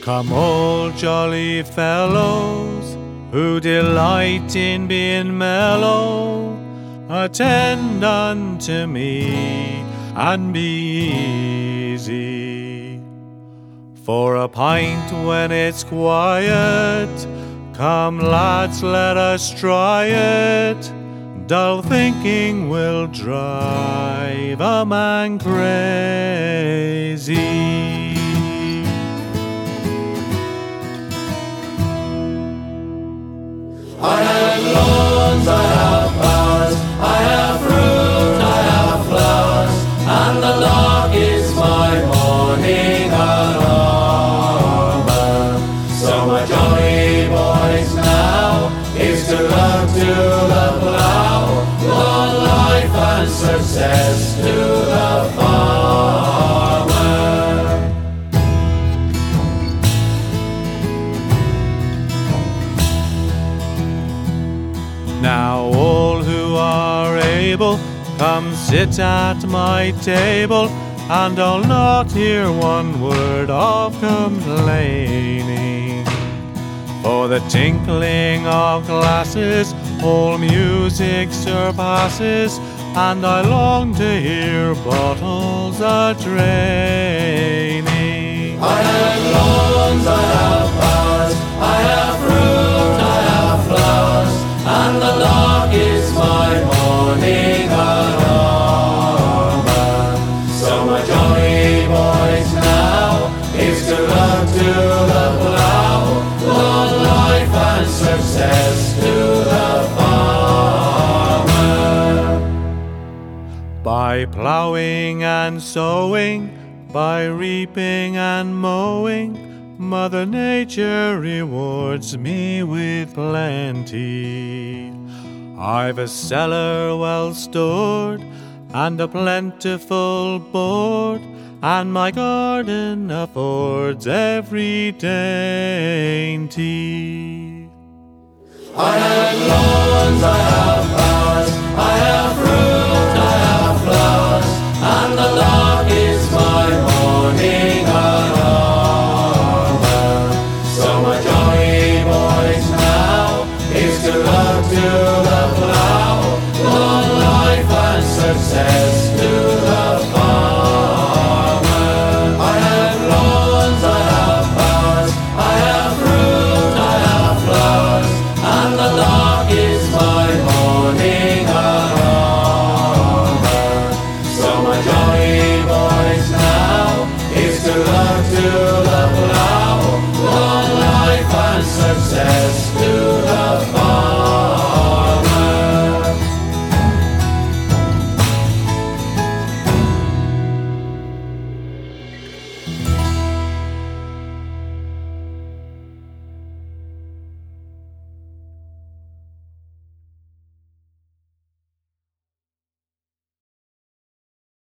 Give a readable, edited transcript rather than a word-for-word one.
Come all jolly fellows who delight in being mellow, attend unto me and be easy. For a pint when it's quiet, come lads, let us try it. Dull thinking will drive a man crazy. I have lawns, I have bowers, I have fruit, I have flowers, and the lark is my morning alarmer. So my jolly boys now is to learn to the plough, long life and success to the farmer. Now all who are able, come sit at my table, and I'll not hear one word of complaining. For the tinkling of glasses all music surpasses, and I long to hear bottles a-draining. I have lawns, I have bowers, I have fruit, I have flowers, and the lark is my morning alarmer. So my jolly boys now is to learn to the plough, long life and success to the farmer. By ploughing and sowing, by reaping and mowing, Mother Nature rewards me with plenty. I've a cellar well stored and a plentiful board, and my garden affords every dainty. I have lawns, I have bowers, I have fruit, I have flowers, and the lark is my morning alarmer. So my jolly boys now is to learn to the plough, long life and success to the farmer. I have lawns, I have bowers, I have fruit, I have flowers, and the lark is my morning alarmer. So my jolly boys now is to learn to the plough, long life and success